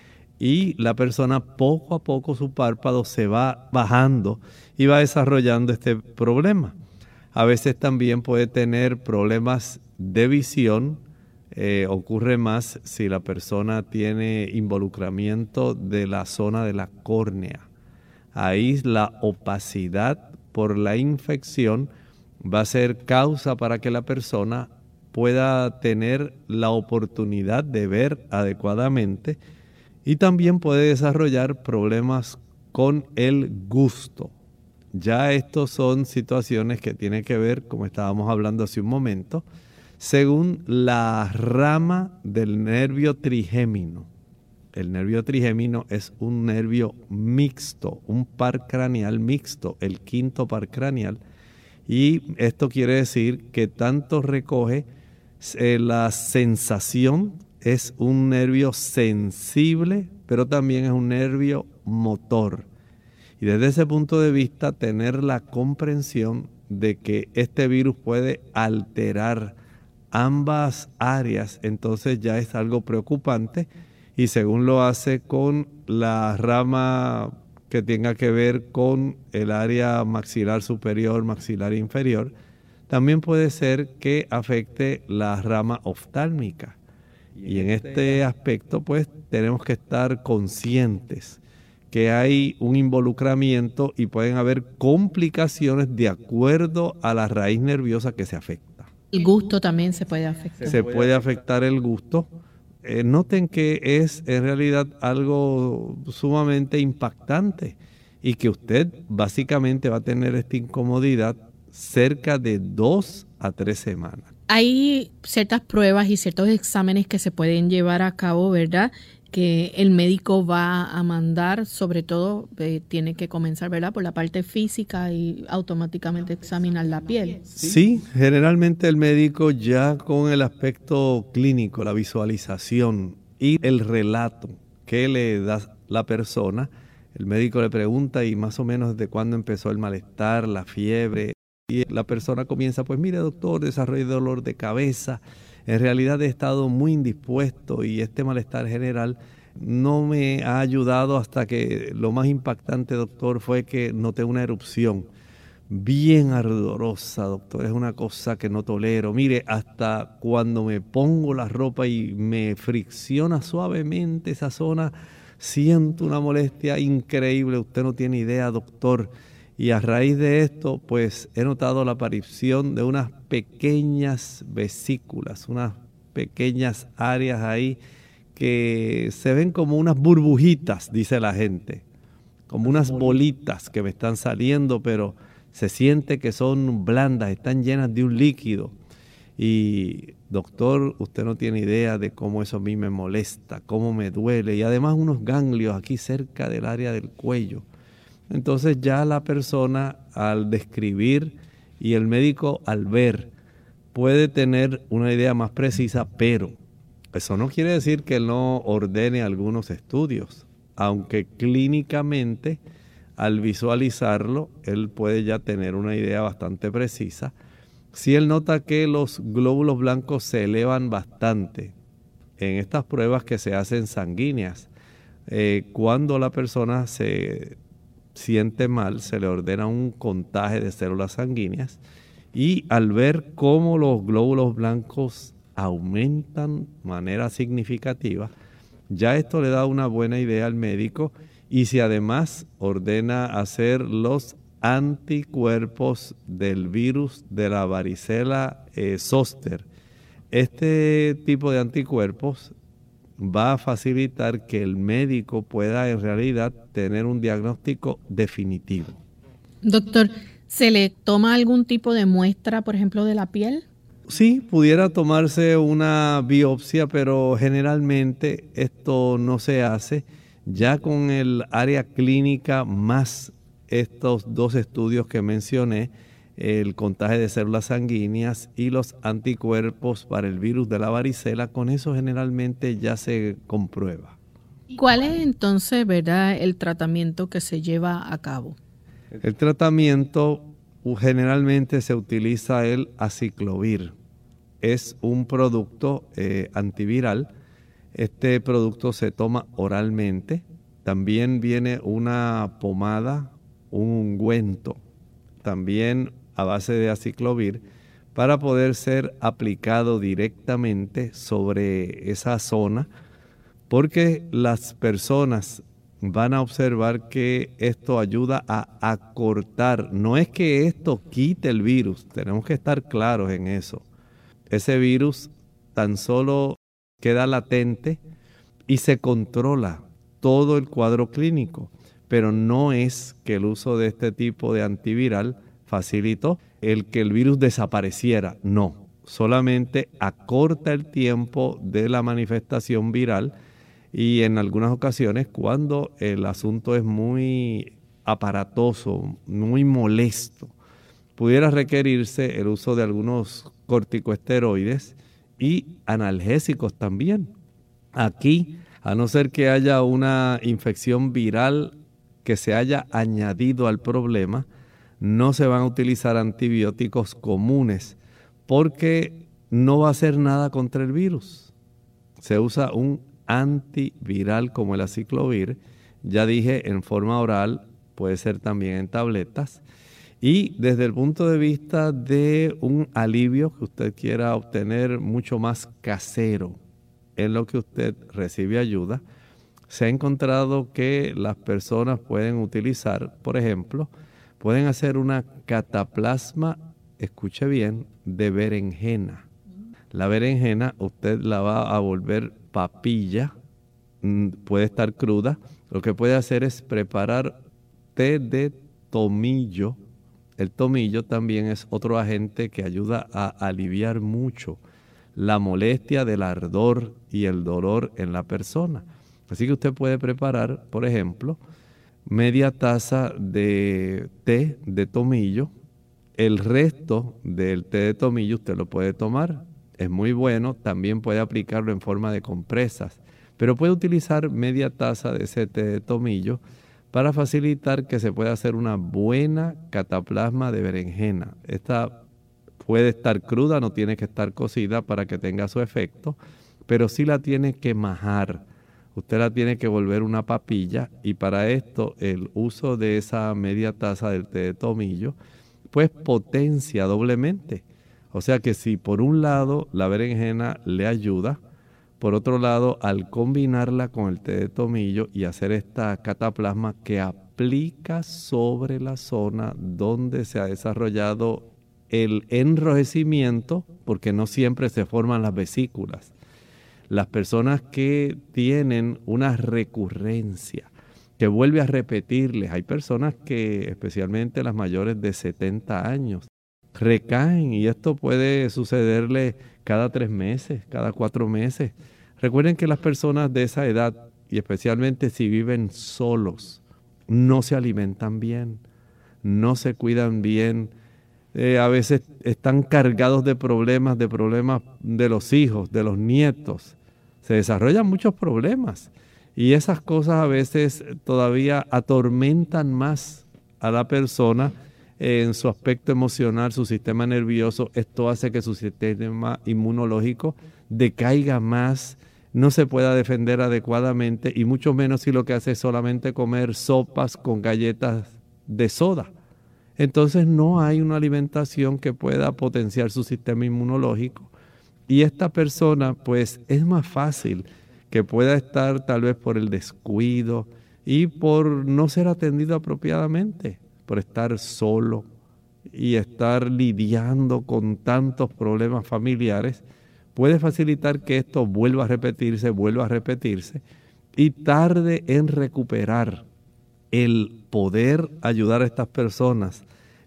Y la persona poco a poco su párpado se va bajando y va desarrollando este problema. A veces también puede tener problemas de visión. Ocurre más si la persona tiene involucramiento de la zona de la córnea. Ahí la opacidad por la infección va a ser causa para que la persona pueda tener la oportunidad de ver adecuadamente y también puede desarrollar problemas con el gusto. Ya estos son situaciones que tienen que ver, como estábamos hablando hace un momento, según la rama del nervio trigémino. El nervio trigémino es un nervio mixto, un par craneal mixto, el quinto par craneal. Y esto quiere decir que tanto recoge la sensación, es un nervio sensible, pero también es un nervio motor. Y desde ese punto de vista, tener la comprensión de que este virus puede alterar ambas áreas, entonces ya es algo preocupante. Y según lo hace con la rama que tenga que ver con el área maxilar superior, maxilar inferior, también puede ser que afecte la rama oftálmica. Y en este aspecto, pues, tenemos que estar conscientes que hay un involucramiento y pueden haber complicaciones de acuerdo a la raíz nerviosa que se afecta. El gusto también se puede afectar. Se puede afectar el gusto. Noten que es en realidad algo sumamente impactante y que usted básicamente va a tener esta incomodidad cerca de 2 a 3 semanas. Hay ciertas pruebas y ciertos exámenes que se pueden llevar a cabo, ¿verdad?, que el médico va a mandar, sobre todo tiene que comenzar, ¿verdad?, por la parte física y automáticamente examinar la piel. Sí, generalmente el médico ya con el aspecto clínico, la visualización y el relato que le da la persona, el médico le pregunta y más o menos desde cuándo empezó el malestar, la fiebre, y la persona comienza, pues mire doctor, desarrollé dolor de cabeza, en realidad he estado muy indispuesto y este malestar general no me ha ayudado hasta que lo más impactante, doctor, fue que noté una erupción bien ardorosa, doctor. Es una cosa que no tolero. Mire, hasta cuando me pongo la ropa y me fricciona suavemente esa zona, siento una molestia increíble. Usted no tiene idea, doctor. Y a raíz de esto, pues he notado la aparición de unas pequeñas vesículas, unas pequeñas áreas ahí que se ven como unas burbujitas, dice la gente, como unas bolitas que me están saliendo, pero se siente que son blandas, están llenas de un líquido. Y doctor, usted no tiene idea de cómo eso a mí me molesta, cómo me duele, y además unos ganglios aquí cerca del área del cuello. Entonces ya la persona al describir y el médico al ver puede tener una idea más precisa, pero eso no quiere decir que no ordene algunos estudios, aunque clínicamente al visualizarlo él puede ya tener una idea bastante precisa si él nota que los glóbulos blancos se elevan bastante en estas pruebas que se hacen sanguíneas, cuando la persona se siente mal, se le ordena un contaje de células sanguíneas y al ver cómo los glóbulos blancos aumentan de manera significativa, ya esto le da una buena idea al médico, y si además ordena hacer los anticuerpos del virus de la varicela zóster, este tipo de anticuerpos va a facilitar que el médico pueda en realidad tener un diagnóstico definitivo. Doctor, ¿se le toma algún tipo de muestra, por ejemplo, de la piel? Sí, pudiera tomarse una biopsia, pero generalmente esto no se hace. Ya con el área clínica más estos dos estudios que mencioné, el contagio de células sanguíneas y los anticuerpos para el virus de la varicela, con eso generalmente ya se comprueba. ¿Cuál es entonces, verdad, el tratamiento que se lleva a cabo? El tratamiento generalmente se utiliza el aciclovir. Es un producto antiviral. Este producto se toma oralmente. También viene una pomada, un ungüento, también a base de aciclovir, para poder ser aplicado directamente sobre esa zona, porque las personas van a observar que esto ayuda a acortar. No es que esto quite el virus, tenemos que estar claros en eso. Ese virus tan solo queda latente y se controla todo el cuadro clínico, pero no es que el uso de este tipo de antiviral facilitó el que el virus desapareciera, no, solamente acorta el tiempo de la manifestación viral, y en algunas ocasiones cuando el asunto es muy aparatoso, muy molesto, pudiera requerirse el uso de algunos corticosteroides y analgésicos también. Aquí, a no ser que haya una infección viral que se haya añadido al problema, no se van a utilizar antibióticos comunes porque no va a hacer nada contra el virus. Se usa un antiviral como el aciclovir, ya dije, en forma oral, puede ser también en tabletas. Y desde el punto de vista de un alivio que usted quiera obtener mucho más casero en lo que usted recibe ayuda, se ha encontrado que las personas pueden utilizar, por ejemplo, pueden hacer una cataplasma, escuche bien, de berenjena. La berenjena usted la va a volver papilla, puede estar cruda. Lo que puede hacer es preparar té de tomillo. El tomillo también es otro agente que ayuda a aliviar mucho la molestia del ardor y el dolor en la persona. Así que usted puede preparar, por ejemplo, media taza de té de tomillo. El resto del té de tomillo usted lo puede tomar. Es muy bueno. También puede aplicarlo en forma de compresas. Pero puede utilizar media taza de ese té de tomillo para facilitar que se pueda hacer una buena cataplasma de berenjena. Esta puede estar cruda, no tiene que estar cocida para que tenga su efecto, pero sí la tiene que majar. Usted la tiene que volver una papilla, y para esto el uso de esa media taza del té de tomillo pues potencia doblemente. O sea que si por un lado la berenjena le ayuda, por otro lado, al combinarla con el té de tomillo y hacer esta cataplasma que aplica sobre la zona donde se ha desarrollado el enrojecimiento, porque no siempre se forman las vesículas. Las personas que tienen una recurrencia, que vuelve a repetirles, hay personas que, especialmente las mayores de 70 años, recaen, y esto puede sucederle cada 3 meses, cada 4 meses. Recuerden que las personas de esa edad, y especialmente si viven solos, no se alimentan bien, no se cuidan bien. A veces están cargados de problemas de los hijos, de los nietos. Se desarrollan muchos problemas, y esas cosas a veces todavía atormentan más a la persona en su aspecto emocional, su sistema nervioso. Esto hace que su sistema inmunológico decaiga más, no se pueda defender adecuadamente, y mucho menos si lo que hace es solamente comer sopas con galletas de soda. Entonces no hay una alimentación que pueda potenciar su sistema inmunológico. Y esta persona, pues es más fácil que pueda estar tal vez por el descuido y por no ser atendido apropiadamente, por estar solo y estar lidiando con tantos problemas familiares, puede facilitar que esto vuelva a repetirse y tarde en recuperar el poder ayudar a estas personas,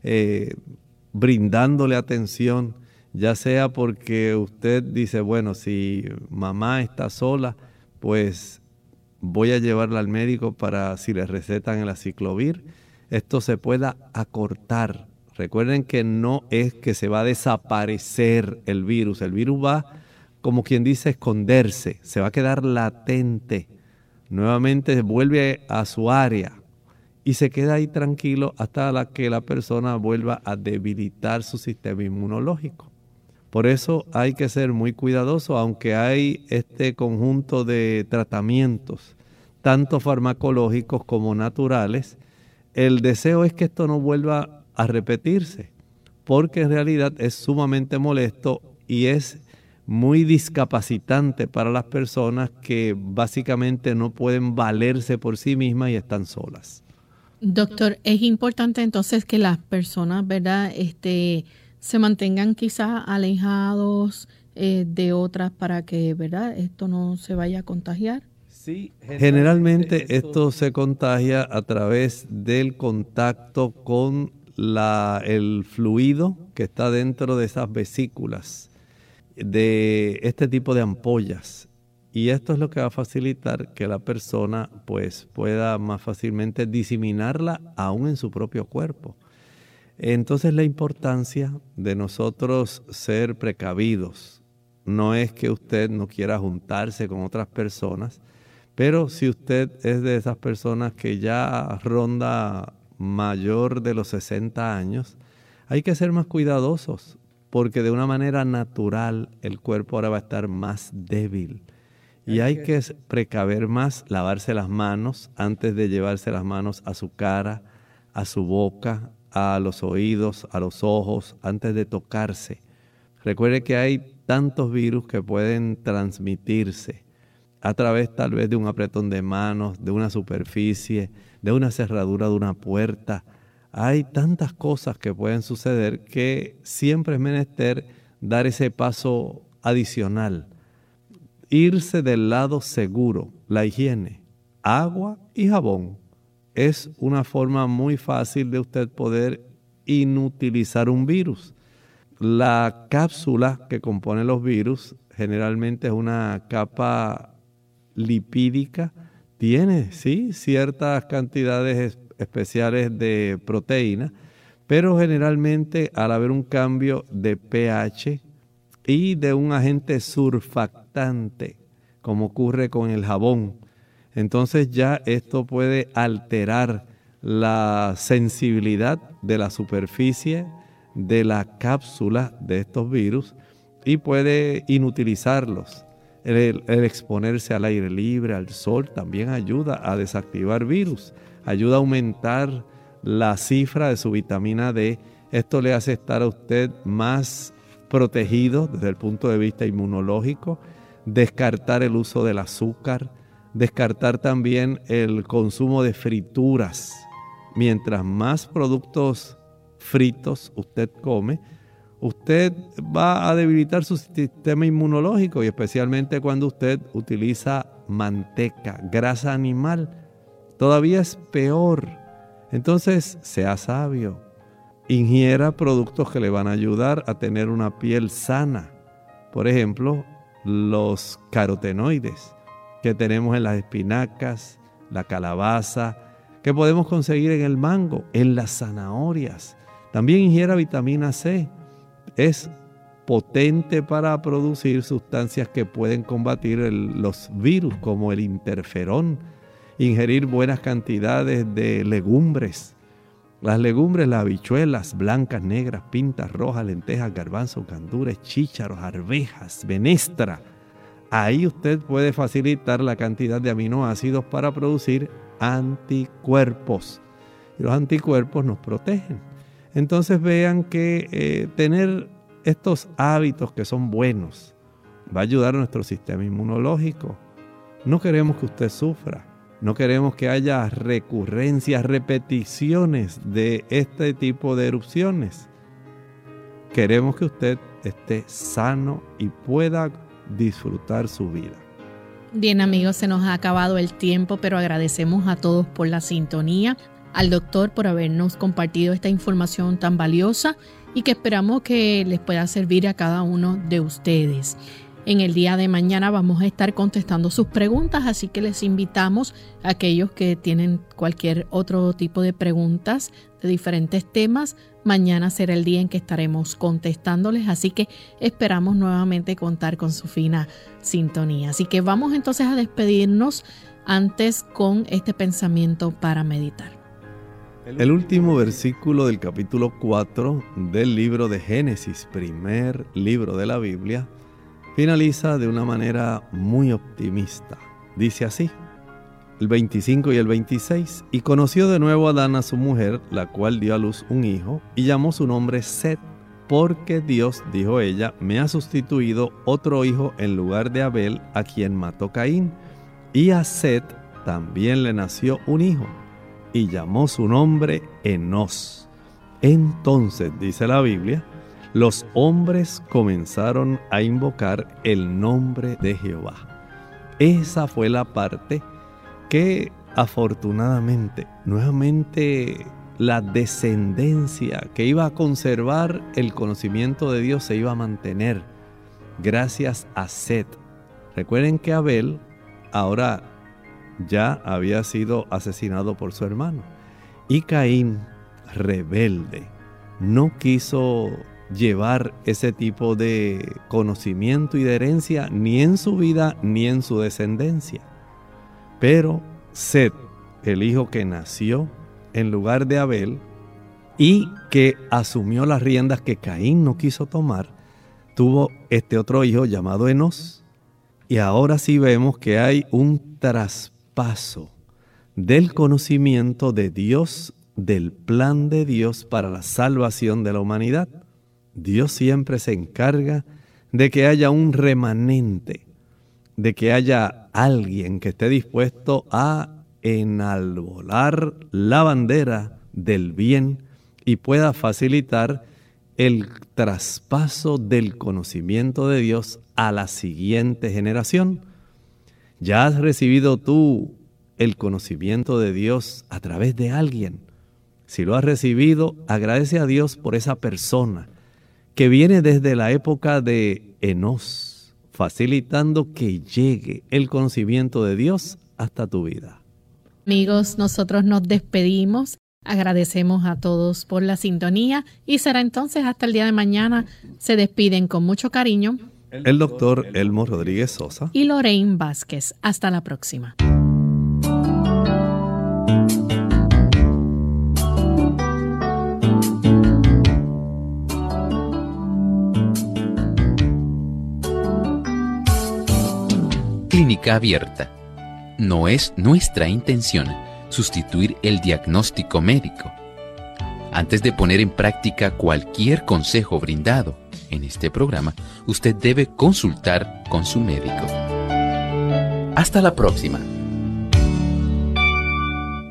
brindándole atención, ya sea porque usted dice, bueno, si mamá está sola, pues voy a llevarla al médico para si le recetan el aciclovir, esto se pueda acortar. Recuerden que no es que se va a desaparecer el virus va, como quien dice, esconderse, se va a quedar latente, nuevamente vuelve a su área y se queda ahí tranquilo hasta que la persona vuelva a debilitar su sistema inmunológico. Por eso hay que ser muy cuidadoso, aunque hay este conjunto de tratamientos, tanto farmacológicos como naturales. El deseo es que esto no vuelva a repetirse, porque en realidad es sumamente molesto y es muy discapacitante para las personas que básicamente no pueden valerse por sí mismas y están solas. Doctor, es importante entonces que las personas, ¿verdad?, se mantengan quizás alejados de otras para que, ¿verdad?, esto no se vaya a contagiar. Sí, generalmente esto se contagia a través del contacto con el fluido que está dentro de esas vesículas, de este tipo de ampollas. Y esto es lo que va a facilitar que la persona pues pueda más fácilmente diseminarla aún en su propio cuerpo. Entonces la importancia de nosotros ser precavidos no es que usted no quiera juntarse con otras personas, pero si usted es de esas personas que ya ronda mayor de los 60 años, hay que ser más cuidadosos porque de una manera natural el cuerpo ahora va a estar más débil. Y hay que precaver más, lavarse las manos antes de llevarse las manos a su cara, a su boca, a los oídos, a los ojos, antes de tocarse. Recuerde que hay tantos virus que pueden transmitirse a través tal vez de un apretón de manos, de una superficie, de una cerradura de una puerta. Hay tantas cosas que pueden suceder que siempre es menester dar ese paso adicional. Irse del lado seguro, la higiene, agua y jabón. Es una forma muy fácil de usted poder inutilizar un virus. La cápsula que compone los virus generalmente es una capa lipídica. Tiene, sí, ciertas cantidades especiales de proteína, pero generalmente al haber un cambio de pH y de un agente surfactante, como ocurre con el jabón, entonces ya esto puede alterar la sensibilidad de la superficie de la cápsula de estos virus y puede inutilizarlos. El exponerse al aire libre, al sol, también ayuda a desactivar virus, ayuda a aumentar la cifra de su vitamina D. Esto le hace estar a usted más protegido desde el punto de vista inmunológico, descartar el uso del azúcar, descartar también el consumo de frituras. Mientras más productos fritos usted come, usted va a debilitar su sistema inmunológico y especialmente cuando usted utiliza manteca, grasa animal, todavía es peor. Entonces, sea sabio, ingiera productos que le van a ayudar a tener una piel sana. Por ejemplo, los carotenoides que tenemos en las espinacas, la calabaza, que podemos conseguir en el mango, en las zanahorias. También ingiera vitamina C. Es potente para producir sustancias que pueden combatir los virus, como el interferón. Ingerir buenas cantidades de legumbres. Las legumbres, las habichuelas blancas, negras, pintas, rojas, lentejas, garbanzos, gandules, chícharos, arvejas, menestra. Ahí usted puede facilitar la cantidad de aminoácidos para producir anticuerpos. Y los anticuerpos nos protegen. Entonces vean que tener estos hábitos que son buenos va a ayudar a nuestro sistema inmunológico. No queremos que usted sufra. No queremos que haya recurrencias, repeticiones de este tipo de erupciones. Queremos que usted esté sano y pueda disfrutar su vida. Bien, amigos, se nos ha acabado el tiempo, pero agradecemos a todos por la sintonía, al doctor por habernos compartido esta información tan valiosa y que esperamos que les pueda servir a cada uno de ustedes. En el día de mañana vamos a estar contestando sus preguntas, así que les invitamos a aquellos que tienen cualquier otro tipo de preguntas de diferentes temas. Mañana será el día en que estaremos contestándoles, así que esperamos nuevamente contar con su fina sintonía. Así que vamos entonces a despedirnos antes con este pensamiento para meditar. El último versículo del capítulo 4 del libro de Génesis, primer libro de la Biblia, finaliza de una manera muy optimista. Dice así, el 25 y el 26, y conoció de nuevo Adán a su mujer, la cual dio a luz un hijo, y llamó su nombre Set, porque Dios, dijo ella, me ha sustituido otro hijo en lugar de Abel, a quien mató Caín, y a Set también le nació un hijo, y llamó su nombre Enos. Entonces, dice la Biblia, los hombres comenzaron a invocar el nombre de Jehová. Esa fue la parte que afortunadamente, nuevamente la descendencia que iba a conservar el conocimiento de Dios se iba a mantener gracias a Set. Recuerden que Abel ahora ya había sido asesinado por su hermano. Y Caín, rebelde, no quiso llevar ese tipo de conocimiento y de herencia ni en su vida ni en su descendencia. Pero Set, el hijo que nació en lugar de Abel y que asumió las riendas que Caín no quiso tomar, tuvo este otro hijo llamado Enos. Y ahora sí vemos que hay un traspaso del conocimiento de Dios, del plan de Dios para la salvación de la humanidad. Dios siempre se encarga de que haya un remanente, de que haya alguien que esté dispuesto a enarbolar la bandera del bien y pueda facilitar el traspaso del conocimiento de Dios a la siguiente generación. ¿Ya has recibido tú el conocimiento de Dios a través de alguien? Si lo has recibido, agradece a Dios por esa persona que viene desde la época de Enos, facilitando que llegue el conocimiento de Dios hasta tu vida. Amigos, nosotros nos despedimos, agradecemos a todos por la sintonía y será entonces hasta el día de mañana. Se despiden con mucho cariño el doctor Elmo Rodríguez Sosa y Lorraine Vázquez. Hasta la próxima. Clínica Abierta. No es nuestra intención sustituir el diagnóstico médico. Antes de poner en práctica cualquier consejo brindado en este programa, usted debe consultar con su médico. Hasta la próxima.